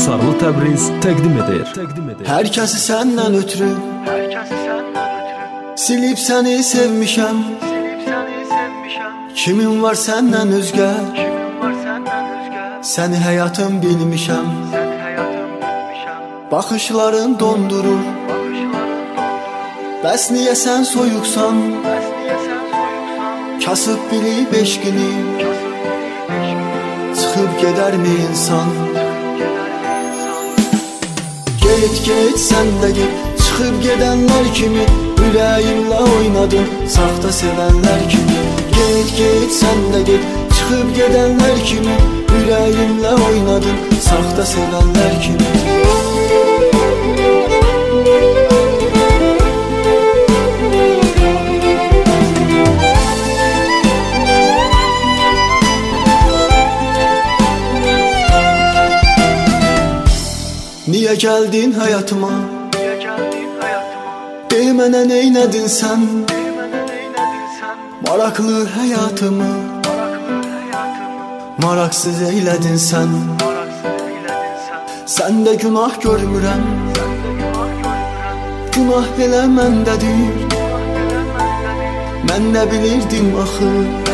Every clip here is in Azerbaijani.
Qusarlı Təbriz təqdim edir. Hər kəsi səndən ötürü silib səni sevmişəm. Kimin var səndən özgə? Səni həyatım bilmişəm. Baxışların dondurur. Bəs niyə sən soyuqsan? Kasıb bilib eşqini çıxıb gedərmi insan? Get sən də get, çıxıb gedənlər kimi ürəyimlə oynadın, saxta sevənlər kimi. Get sən də get, çıxıb gedənlər kimi ürəyimlə oynadın, saxta sevənlər kimi. Niyə gəldin həyatıma? De mənə neynədin sən? Maraqlı həyatımı maraqsız eylədin sən. Səndə günah görmürəm, günah elə məndədir. Mən nə bilirdim axı,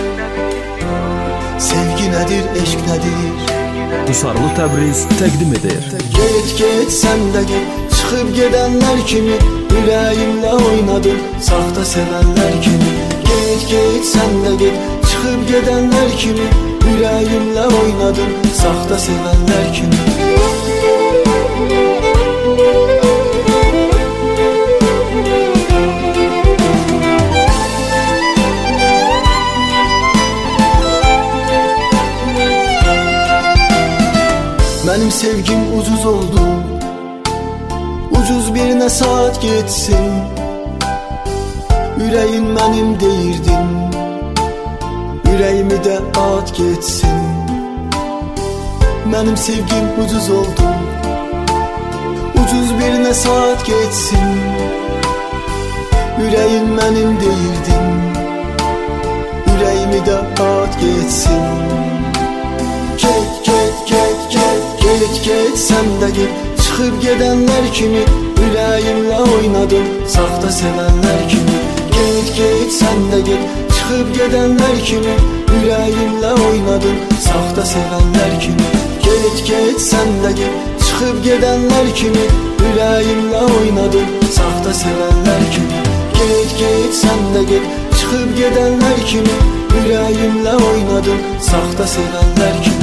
sevgi nədir, eşq nədir? Qusarlı Təbriz təqdim edir. Get sən də get, çıxıb gedənlər kimi ürəyimlə oynadın, saxta sevənlər kimi. Get sən də get, çıxıb gedənlər kimi ürəyimlə oynadın, saxta sevənlər kimi. Mənim sevgim ucuz oldu, ucuz birinə saat getsin. Ürəyin mənim deyirdin, ürəyimi də at getsin. Mənim sevgim ucuz oldu, ucuz birinə saat getsin. Ürəyin mənim deyirdin, ürəyimi də at getsin. Get sən də get, çıxıb gedənlər kimi ürəyimlə oynadın, saxta sevənlər kimi. Get sən də get, çıxıb gedənlər kimi ürəyimlə oynadın, saxta sevənlər kimi. Get sən də get, çıxıb gedənlər kimi ürəyimlə oynadın, saxta sevənlər kimi. Get sən də get, çıxıb gedənlər kimi ürəyimlə oynadın, saxta sevənlər kimi.